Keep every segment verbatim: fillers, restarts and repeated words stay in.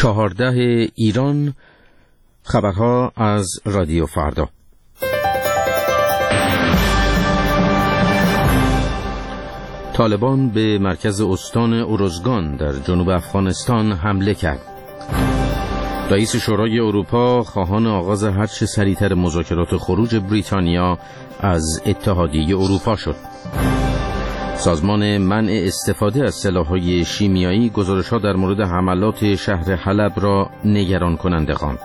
چهارده ایران، خبرها از رادیو فردا. طالبان به مرکز استان اروزگان در جنوب افغانستان حمله کرد. رئیس شورای اروپا خواهان آغاز هرچه سریعتر مذاکرات خروج بریتانیا از اتحادیه اروپا شد. سازمان منع استفاده از سلاح‌های شیمیایی گزارش‌ها در مورد حملات شهر حلب را نگران کننده خواند.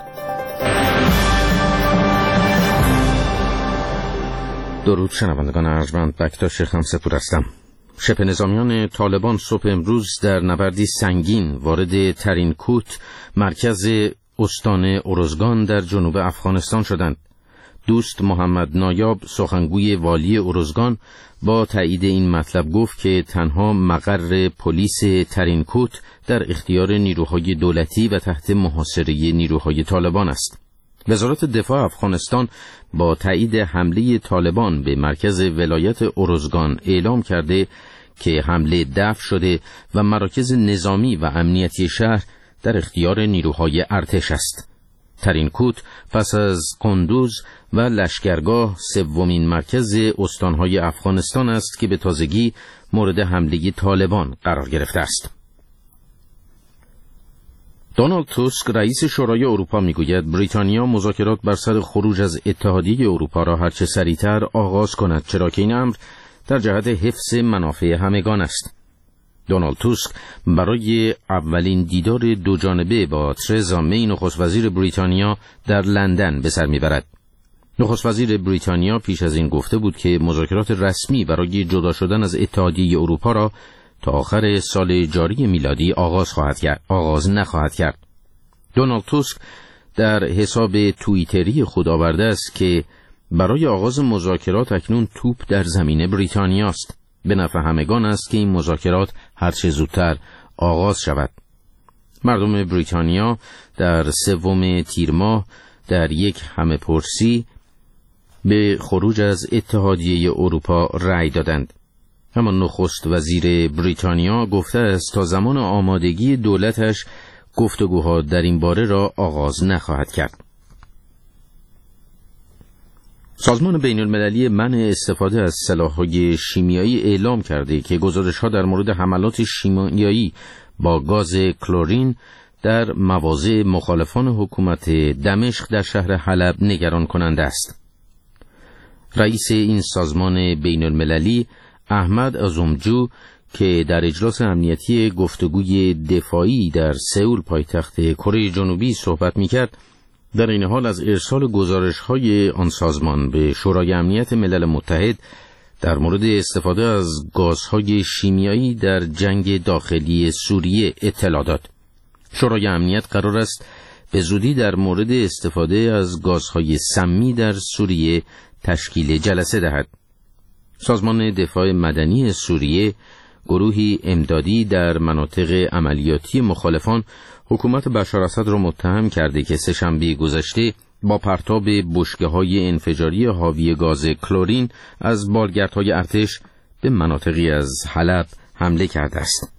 درود شنوندگان ارجمند، بکتاش خمسه‌پور هستم. شبه نظامیان طالبان صبح امروز در نبردی سنگین وارد ترینکوت، مرکز استان اروزگان در جنوب افغانستان شدند. دوست محمد نایاب، سخنگوی والی اروزگان، با تایید این مطلب گفت که تنها مقر پلیس ترینکوت در اختیار نیروهای دولتی و تحت محاصره نیروهای طالبان است. وزارت دفاع افغانستان با تایید حمله طالبان به مرکز ولایت اروزگان اعلام کرده که حمله دفع شده و مراکز نظامی و امنیتی شهر در اختیار نیروهای ارتش است. ترینکوت پس از قندوز و لشکرگاه سومین مرکز استانهای افغانستان است که به تازگی مورد حمله طالبان قرار گرفته است. دونالد توسک، رئیس شورای اروپا، میگوید بریتانیا مذاکرات بر سر خروج از اتحادیه اروپا را هرچه سریعتر آغاز کند، چرا که این امر در جهت حفظ منافع همگان است. دونالد توسک برای اولین دیدار دوجانبه با ترزا می، نخست وزیر بریتانیا، در لندن به سر میبرد. نخست وزیر بریتانیا پیش از این گفته بود که مذاکرات رسمی برای جدا شدن از اتحادیه اروپا را تا آخر سال جاری میلادی آغاز خواهد کرد، آغاز نخواهد کرد. دونالد توسک در حساب توییتری خود آورده است که برای آغاز مذاکرات اکنون توپ در زمین بریتانیاست. به نفع همگان است که این مذاکرات هر چه زودتر آغاز شود. مردم بریتانیا در سوم تیر ماه در یک همه پرسی به خروج از اتحادیه اروپا رأی دادند. اما نخست وزیر بریتانیا گفته است تا زمان آمادگی دولتش گفتگوها در این باره را آغاز نخواهد کرد. سازمان بین المللی منع استفاده از سلاح‌های شیمیایی اعلام کرده که گزارش‌ها در مورد حملات شیمیایی با گاز کلورین در مواضع مخالفان حکومت دمشق در شهر حلب نگران کننده است. رئیس این سازمان بین المللی احمد ازومجو که در اجلاس امنیتی گفتگوی دفاعی در سئول پایتخت کره جنوبی صحبت می‌کرد، در این حال از ارسال گزارش‌های آن سازمان به شورای امنیت ملل متحد در مورد استفاده از گازهای شیمیایی در جنگ داخلی سوریه اطلاع داد. شورای امنیت قرار است به زودی در مورد استفاده از گازهای سمی در سوریه تشکیل جلسه دهد. سازمان دفاع مدنی سوریه، گروهی امدادی در مناطق عملیاتی مخالفان، حکومت بشار اسد را متهم کرده که سه‌شنبه گذشته با پرتاب بشکه‌های انفجاری حاوی گاز کلورین از بالگردهای ارتش به مناطقی از حلب حمله کرده است.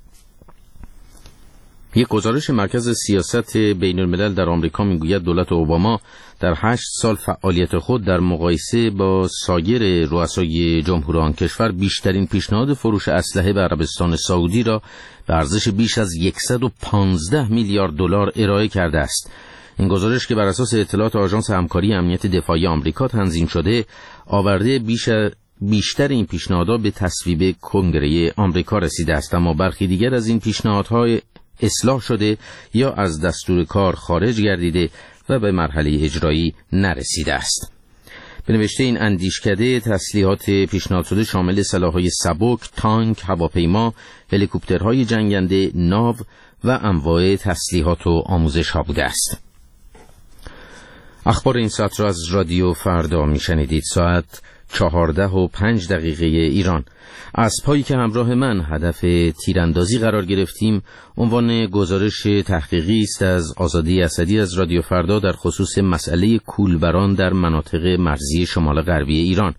یک گزارش مرکز سیاست بین الملل در آمریکا میگوید دولت اوباما در هشت سال فعالیت خود در مقایسه با سایر رؤسای جمهور آن کشور بیشترین پیشنهاد فروش اسلحه به عربستان سعودی را به ارزش بیش از صد و پانزده میلیارد دلار ارائه کرده است. این گزارش که بر اساس اطلاعات آژانس همکاری امنیت دفاعی آمریکا تنظیم شده، آورده بیش بیشتر این پیشنهادها به تصویب کنگره آمریکا رسیده است، اما برخی دیگر از این پیشنهادها اصلاح شده یا از دستور کار خارج گردیده و به مرحله اجرایی نرسیده است. به نوشته این اندیشکده، تسلیحات پیشنهاد شده شامل سلاح‌های سبک، تانک، هواپیما، هلیکوپترهای جنگنده، ناو و انواع تسلیحات و آموزش‌ها بوده است. اخبار این ساعت را از رادیو فردا میشنیدید. ساعت چهارده و پنج دقیقه ایران. از پایی که همراه من هدف تیراندازی قرار گرفتیم، عنوان گزارش تحقیقی است از آزادی اسدی از رادیو فردا در خصوص مسئله کولبران در مناطق مرزی شمال غربی ایران.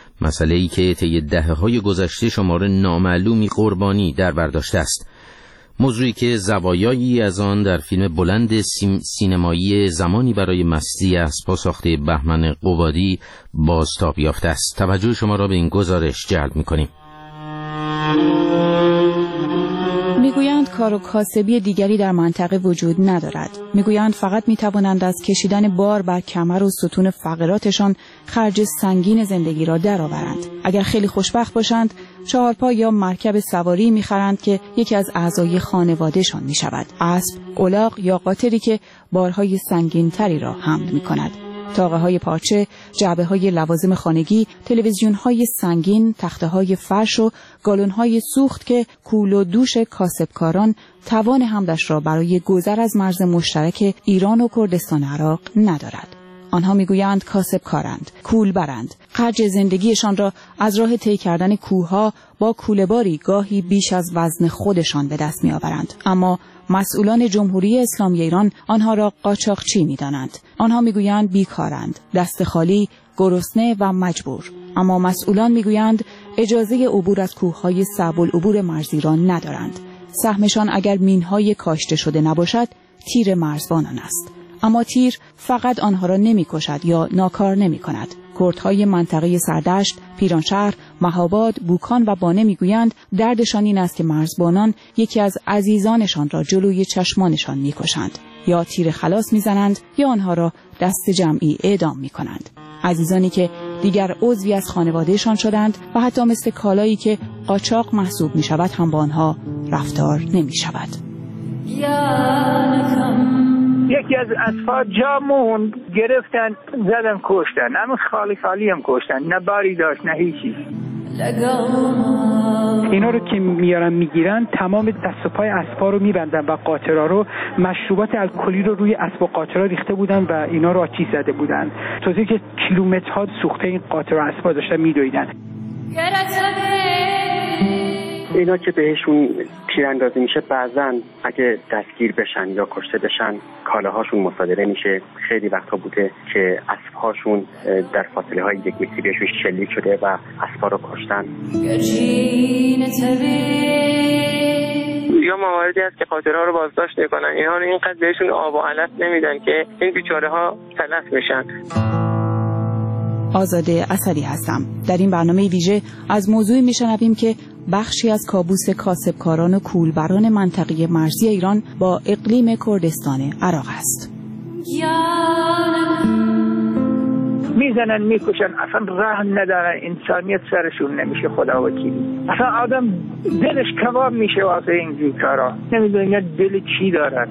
مسئله‌ای که طی دهه‌های گذشته شمار نامعلومی قربانی در برداشته است. موضوعی که زوایایی از آن در فیلم بلند سیم سینمایی زمانی برای مستی اسب‌ها ساخته بهمن قبادی بازتاب یافته است. توجه شما را به این گزارش جلب می‌کنیم. میگویند کار و کاسبی دیگری در منطقه وجود ندارد. میگویند فقط میتوانند از کشیدن بار بر کمر و ستون فقراتشان خرج سنگین زندگی را درآورند. اگر خیلی خوشبخت باشند، چهارپا یا مرکب سواری میخرند که یکی از اعضای خانوادهشان میشود. اسب، الاغ یا قاطری که بارهای سنگین تری را حمل میکند. تاقه های پارچه، جعبه های لوازم خانگی، تلویزیون های سنگین، تخته های فرش و گالون های سوخت که کول و دوش کاسبکاران توان حملش را برای گذر از مرز مشترک ایران و کردستان عراق ندارد. آنها میگویند کاسبکارند، کولبرند، خرج زندگیشان را از راه طی کردن کوهها با کوله‌باری گاهی بیش از وزن خودشان به دست میآورند. اما مسئولان جمهوری اسلامی ایران آنها را قاچاقچی می‌دانند. آنها میگویند بیکارند، دست خالی، گرسنه و مجبور. اما مسئولان میگویند اجازه عبور از کوههای صعب العبور مرزی را ندارند. سهمشان اگر مینهای کاشته شده نباشد، تیر مرزبانان است. اما تیر فقط آنها را نمی‌کشد یا ناکار نمی‌کند. کردهای منطقه سردشت، پیرانشهر، مهاباد، بوکان و بانه میگویند دردشان این است که مرزبانان یکی از عزیزانشان را جلوی چشمانشان میکشند، یا تیر خلاص میزنند یا آنها را دست جمعی اعدام میکنند. عزیزانی که دیگر عضوی از خانوادهشان شدند و حتی مثل کالایی که قاچاق محسوب میشود هم با آنها رفتار نمیشود. یکی از اسب‌ها جا موند، گرفتن زدن کشتن، همین خالی خالی هم کشتن، نه باری داشت نه هیچی. اینا رو که میارن میگیرن تمام دست و پای اسب‌ها رو میبندن و قاطرها رو مشروبات الکلی رو روی اسب و قاطرها ریخته بودن و اینا رو آتیش زده بودن. توضیحی که کیلومترها سوخته این قاطر و اسب‌ها داشتن میدویدن. اینا که بهشون تیراندازی میشه بعضن اگه دستگیر بشن یا کشته بشن کالاهاشون مصادره میشه. خیلی وقتا بوده که اسبهاشون در فاصله های یک متری بهشون شلیک شده و اسبها رو کشتن. یا مواردی هست که قاطرها رو بازداشت میکنن، اینها رو اینقدر بهشون آب و علف نمیدن که این بیچاره ها تلف میشن. آزاده اثری هستم. در این برنامه ویژه از موضوعی میشنویم که بخشی از کابوس کاسبکاران و کولبران منطقه مرزی ایران با اقلیم کردستان عراق است. میزنن میکشن، اصلا رحم ندارن، انسانیت سرشون نمیشه. خدا وکیلی اصلا آدم دلش کباب میشه واسه این جور کارا. نمیدونن دل چی دارن.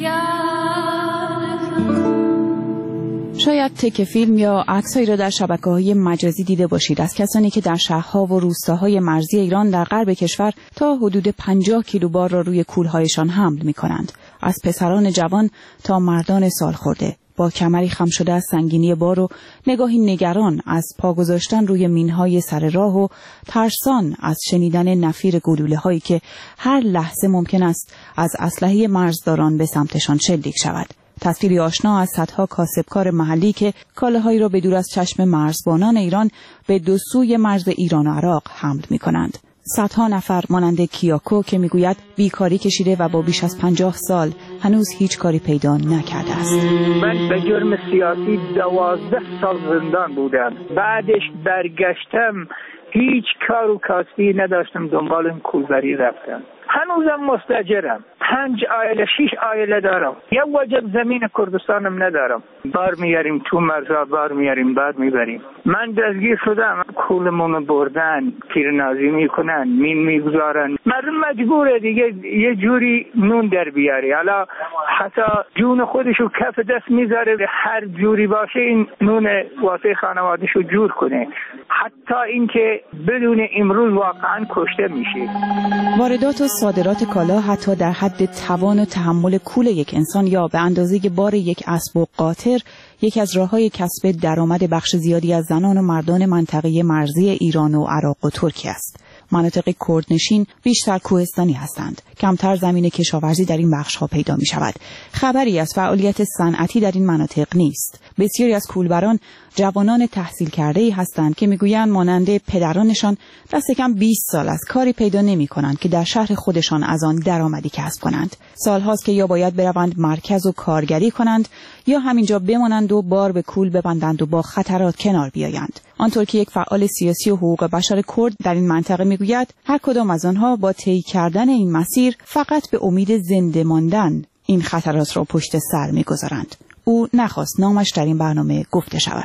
شاید تک فیلم یا عکسایی را در شبکه‌های مجازی دیده باشید از کسانی که در شهرها و روستاهای مرزی ایران در غرب کشور تا حدود پنجاه کیلو بار را روی کولهایشان حمل می‌کنند. از پسران جوان تا مردان سالخورده با کمری خم شده از سنگینی بار و نگاهی نگران از پا گذاشتن روی مینهای سر راه و ترسان از شنیدن نفیر گلوله‌هایی که هر لحظه ممکن است از اسلحه مرزداران به سمتشان شلیک شود. تصویری آشنا از صدها کاسبکار محلی که کالاهایی را به دور از چشم مرزبانان ایران به دو سوی مرز ایران و عراق حمل می‌کنند. صدها نفر مانند کیاکو که میگوید بیکاری کشیده و با بیش از پنجاه سال هنوز هیچ کاری پیدا نکرده است. من به جرم سیاسی دوازده سال زندان بودم. بعدش برگشتم، هیچ کار و کاسبی نداشتم، دنبال این کولبری رفتم. هنوزم مستاجرم. پنج عائله شش عائله دارم. یه وجب زمین کردستانم ندارم. بار میاریم تو مرزا، بار میاریم بار میبریم. من دستگیر شدم، کولمون بردن، تیرنازی میکنن، مین میگذارن. مردم مجبوره دیگه یه جوری نون در بیاری. حالا حتی جون خودشو کف دست میذاره، هر جوری باشه این نون واسه خانوادهشو جور کنه. حتی اینکه بدون امروز واقعا کشته میشه. واردات و صادرات کالا حتی در حد توان و تحمل کول یک انسان یا به اندازه بار یک اسب و قاطر یکی از راه‌های کسب درآمد بخش زیادی از زنان و مردان منطقه مرزی ایران و عراق و ترکیه است. مناطق کردنشین بیشتر کوهستانی هستند. کمتر زمین کشاورزی در این بخش‌ها پیدا می‌شود. خبری از فعالیت صنعتی در این مناطق نیست. بسیاری از کولبران جوانان تحصیل کرده‌ای هستند که می‌گویند مانند پدرانشان دست کم بیست سال از کاری پیدا نمی‌کنند که در شهر خودشان از آن درآمدی کسب کنند. سال‌هاست که یا باید بروند مرکز و کارگری کنند یا همینجا بمانند و بار به کول ببندند و با خطرات کنار بیایند. آنطور که یک فعال سیاسی و حقوق بشر کرد در این منطقه میگوید هر کدام از آنها با طی کردن این مسیر فقط به امید زنده ماندن این خطرات را پشت سر میگذارند. او نخواست نامش در این برنامه گفته شود.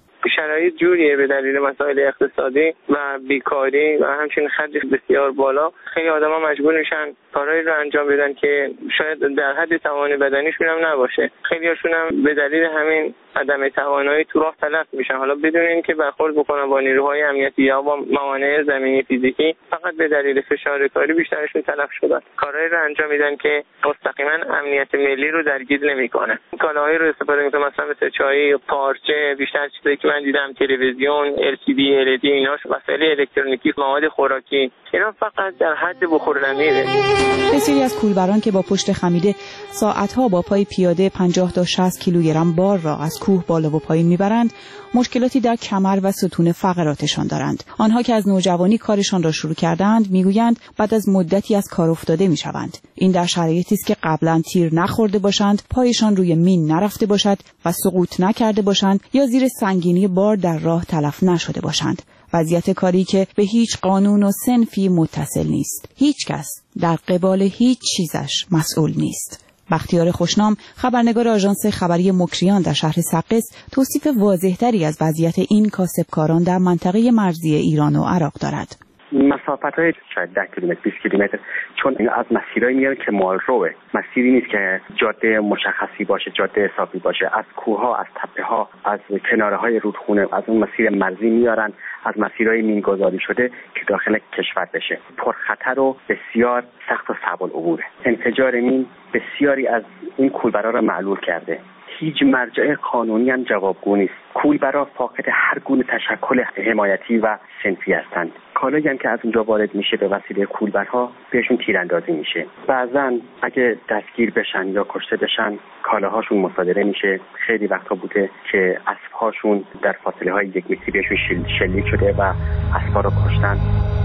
شرایط جوریه به دلیل مسائل اقتصادی و بیکاری و همچنین خرج بسیار بالا، خیلی آدما مجبور میشن کارهایی رو انجام بدن که شاید در حد توان بدنیشون هم نباشه. خیلیاشون هم به دلیل همین عدم توانایی تو راه تلف میشن، حالا بدون اینکه برخورد بکنن با نیروهای امنیتی یا با موانع زمینی فیزیکی، فقط به دلیل فشار کاری بیشترشون تلف شدن. کارهایی رو انجام میدن که مستقیما امنیت ملی رو درگیر نمیکنه. کالاهایی رو استفاده میکنن مثلا مثل چای، پارچه، بیشتر چیزایی که من دیدم تلویزیون، ال سی دی، ال ای دی، ایناش وسایل الکترونیکی، مواد خوراکی، اینا فقط در حد بخوردنیه. بسیاری از کولبران که با پشت خمیده ساعتها با پای پیاده پنجاه تا شصت کیلوگرم بار را از کوه بالا و پایین میبرند، مشکلاتی در کمر و ستون فقراتشان دارند. آنها که از نوجوانی کارشان را شروع کردند میگویند بعد از مدتی از کار افتاده میشوند. این در شرایطی است که قبلا تیر نخورده باشند، پایشان روی مین نرفته باشد و سقوط نکرده باشند یا زیر سنگینی بار در راه تلف نشده باشند. وضعیت کاری که به هیچ قانون و صنفی متصل نیست. هیچ کس در قبال هیچ چیزش مسئول نیست. بختیار خوشنام، خبرنگار آژانس خبری مکریان در شهر سقز، توصیف واضح‌تری از وضعیت این کاسبکاران در منطقه مرزی ایران و عراق دارد. مسافت‌های شاید ده کیلومتر بیست کیلومتر، چون این از مسیرایی میاد که مالروه، مسیری نیست که جاده مشخصی باشه، جاده حسابی باشه. از کوه‌ها، از تپه‌ها، از کناره‌های رودخونه، از اون مسیر مرزی میارن، از مسیرهای مینگذاری شده که داخل کشور بشه. پرخطر و بسیار سخت و صعب العبوره. انفجار مین بسیاری از این کولبرا را معلول کرده. هیچ مرجع قانونی هم جوابگو نیست. کولبرا فاقد هر گونه تشکل حمایتی و صنفی هستند. کالایی هم که از اونجا وارد میشه به وسیله کولبرها بهشون تیراندازی میشه. بعضن اگه دستگیر بشن یا کشته بشن کالاهاشون مصادره میشه. خیلی وقتا بوده که اسبهاشون در فاصله های یک متری بهشون شلیک شده و اسبها رو کشتن.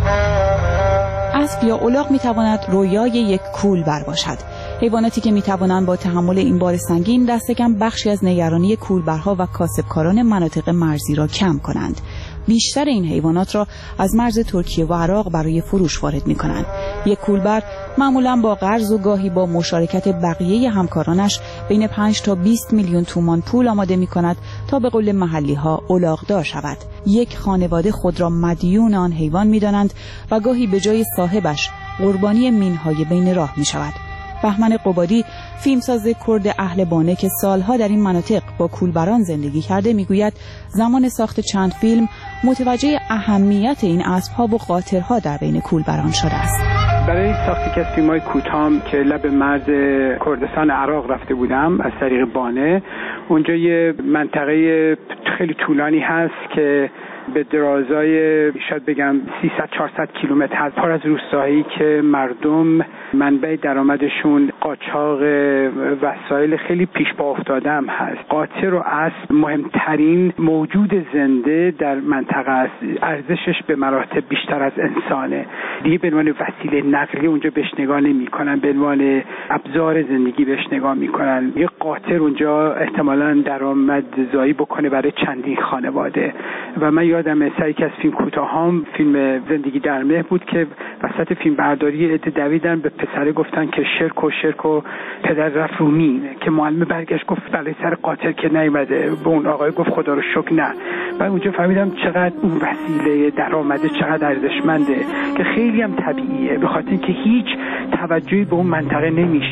اسب یا الاغ میتواند رویای یک کولبر باشد. حیواناتی که میتوانند با تحمل این بار سنگین دست کم بخشی از نگرانی کولبرها و کاسبکاران مناطق مرزی را کم کنند. بیشتر این حیوانات را از مرز ترکیه و عراق برای فروش وارد می‌کنند. یک کولبر معمولاً با قرض و گاهی با مشارکت بقیه همکارانش بین پنج تا بیست میلیون تومان پول آماده می‌کند تا به قول محلی‌ها الاغدار شود. یک خانواده خود را مدیون آن حیوان می‌دانند و گاهی به جای صاحبش قربانی مین‌های بین راه می‌شود. بهمن قبادی، فیلمساز کرد اهل بانه که سالها در این مناطق با کولبران زندگی کرده، میگوید زمان ساخت چند فیلم متوجه اهمیت این اسب‌ها و قاطرها در بین کولبران شده است. برای ساخت یک از فیلم‌های کوتاهم که لب مرز کردستان عراق رفته بودم از طریق بانه، اونجا یه منطقه خیلی طولانی هست که به درازای شاید بگم سیصد چهارصد کیلومتر هست، پر از روستایی که مردم منبع درآمدشون قاچاق وسایل خیلی پیش پا افتاده هم هست. قاطر و اسب مهمترین موجود زنده در منطقه است. ارزشش به مراتب بیشتر از انسانه. دیگه به عنوان وسیله نقلیه اونجا بهش نگاه نمی‌کنن، به عنوان ابزار زندگی بهش نگاه می‌کنن. یه قاطر اونجا احتمالاً درآمدزایی بکنه برای چندین خانواده. و من یادم سری که از فیلم کوتاهام، فیلم زندگی در مه بود که وسط فیلم برداری عده دویدن به پسره گفتن که شرک و شرک و پدر رفت رو مین، که معلم برگشت گفت بله سر قاطر که نیومده، به اون آقای گفت خدا رو شکر نه. و اونجا فهمیدم چقدر اون وسیله درآمده چقدر ارزشمنده که خیلی هم طبیعیه، به خاطر اینکه هیچ توجهی به اون منطقه نمیشه.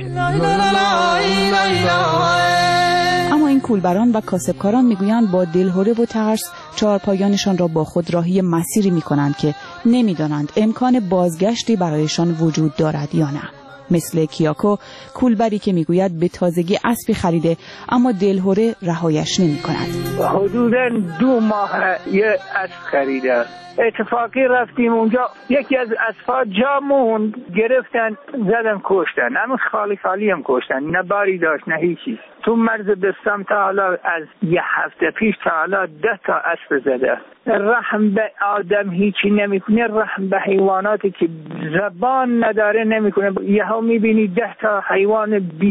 اما این کولبران و کاسبکاران میگویند با دلهره و ترس چهارپایانشان را با خود راهی مسیری میکنند که نمیدانند امکان بازگشتی برایشان وجود دارد یا نه. مثل کیاکو، کولبری که میگوید به تازگی اسبی خریده اما دلهره رهایش نمیکند. حدوداً دو ماه یه اسب خریده. اتفاقی رفتیم اونجا، یکی از اسبا جا موند، گرفتن زدن کشتن، همین خالی خالی هم کشتن، نه باری داشت نه هیچی. تو مرز بستم تا حالا از یه هفته پیش تا حالا ده تا اسب زده. رحم به آدم هیچی نمیکنه، رحم به حیواناتی که زبان نداره نمیکنه. یهو میبینی ده تا حیوان بی